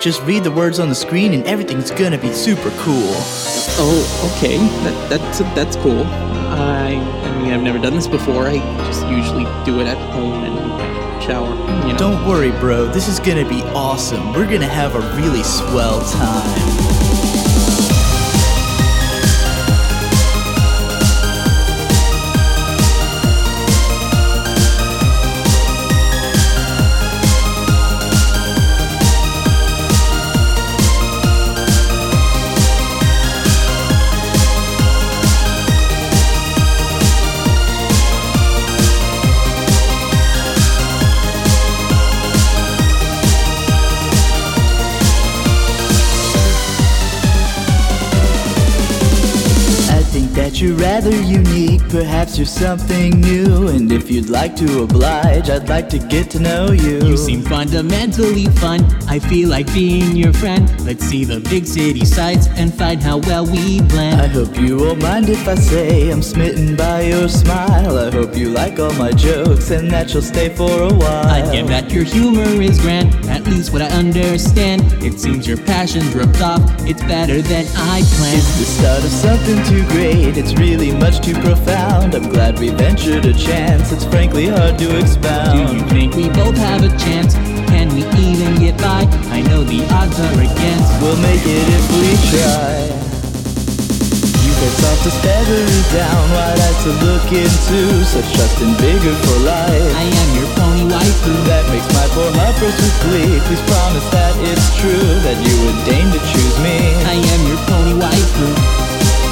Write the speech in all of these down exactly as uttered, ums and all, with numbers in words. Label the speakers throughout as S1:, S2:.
S1: Just read the words on the screen and everything's gonna be super cool.
S2: Oh, okay. That, that's, that's cool. I, I mean, I've never done this before. I just usually do it at home and shower, you know.
S1: Don't worry, bro. This is gonna be awesome. We're gonna have a really swell time. You're rather unique, perhaps you're something new. And if you'd like to oblige, I'd like to get to know you.
S3: You seem fundamentally fun, I feel like being your friend. Let's see the big city sights and find how well we blend.
S1: I hope you won't mind if I say I'm smitten by your smile. I hope you like all my jokes and that you'll stay for a while.
S3: I get that your humor is grand, at least what I understand. It seems your passion's rubbed off, it's better than I planned.
S1: It's the start of something too great, it's really much too profound. I'm glad we ventured a chance, it's frankly hard to expound.
S3: Do you think we both have a chance? Can we even get by? I know the odds are against.
S1: We'll make it if we try. You've had softest feathery down, wide eyes to look into, such trust and vigor for life.
S3: I am your pony waifu.
S1: That makes my poor heart burst with glee. Please promise that it's true, that you would deign to choose me.
S3: I am your pony waifu.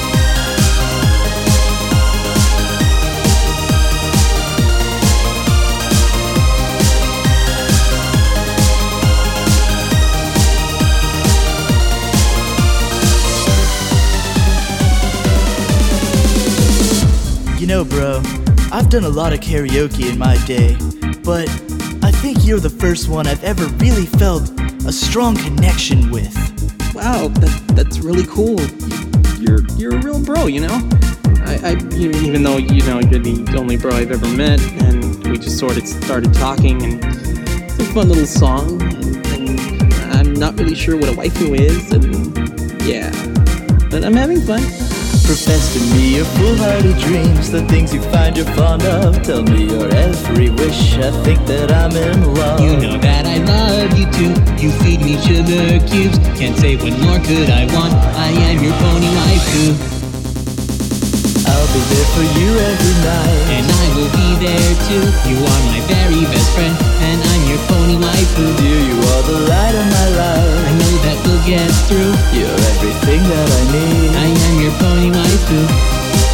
S1: You know, bro, I've done a lot of karaoke in my day, but I think you're the first one I've ever really felt a strong connection with.
S2: Wow, that, that's really cool. You're you're a real bro, you know? I, I you, even though, you know, you're the only bro I've ever met, and we just sort of started talking, and it's a fun little song, and, and I'm not really sure what a waifu is, and yeah, but I'm having fun.
S1: Profess to me your foolhardy dreams, the things you find you're fond of. Tell me your every wish, I think that I'm in love.
S3: You know that I love you too, you feed me sugar cubes. Can't say what more could I want, I am your pony waifu.
S1: I'll be there for you every night,
S3: and I will be there too. You are my very best friend, and I'm your pony waifu.
S1: Dear, you are the light of my life,
S3: I know that we'll get through.
S1: You're everything that I need,
S3: I am your pony waifu.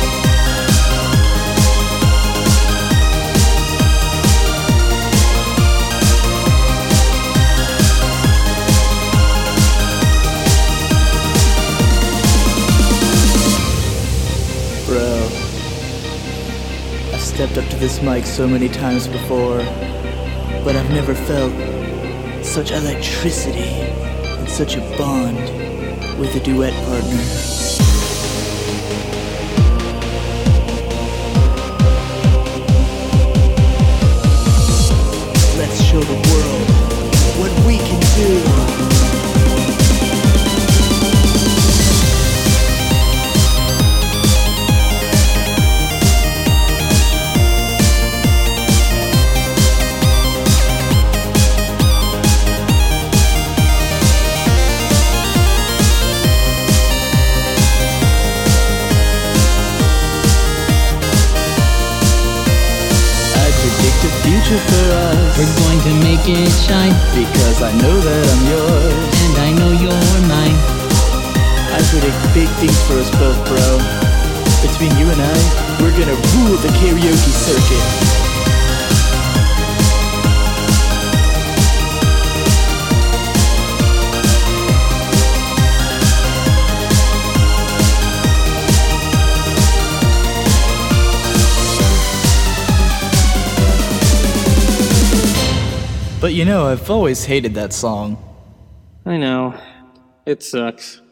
S1: Bro, I've stepped up to this mic so many times before, but I've never felt such electricity and such a bond with a duet partner. Let's show the world what we can do. Future for us,
S3: we're going to make it shine,
S1: because I know that I'm yours,
S3: and I know you're mine.
S1: I predict big things for us both, bro. Between you and I, we're gonna rule the karaoke circuit. But you know, I've always hated that song.
S2: I know. It sucks.